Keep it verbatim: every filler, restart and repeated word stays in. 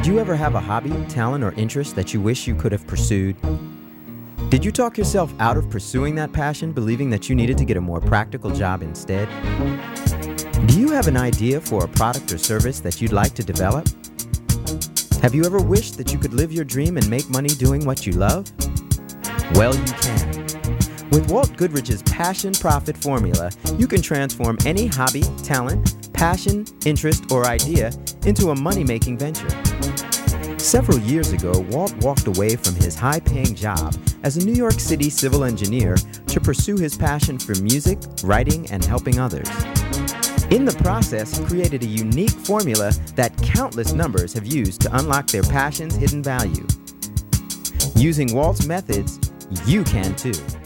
Did you ever have a hobby, talent, or interest that you wish you could have pursued? Did you talk yourself out of pursuing that passion, believing that you needed to get a more practical job instead? Do you have an idea for a product or service that you'd like to develop? Have you ever wished that you could live your dream and make money doing what you love? Well, you can. With Walt Goodrich's Passion Profit Formula, you can transform any hobby, talent, passion, interest, or idea into a money-making venture. Several years ago, Walt walked away from his high-paying job as a New York City civil engineer to pursue his passion for music, writing, and helping others. In the process, he created a unique formula that countless numbers have used to unlock their passion's hidden value. Using Walt's methods, you can too.